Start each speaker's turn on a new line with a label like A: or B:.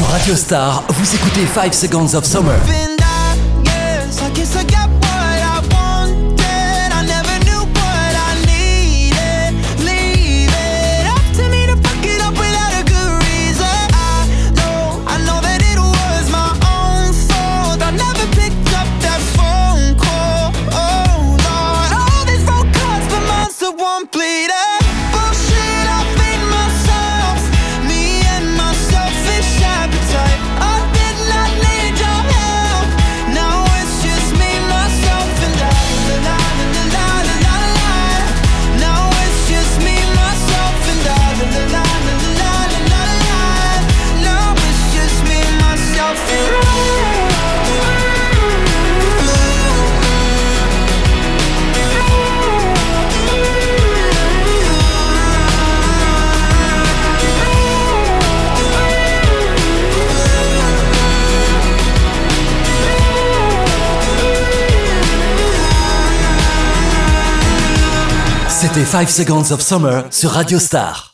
A: Sur Radio Star, vous écoutez 5 Seconds of Summer. C'était 5 Seconds of Summer sur Radio Star.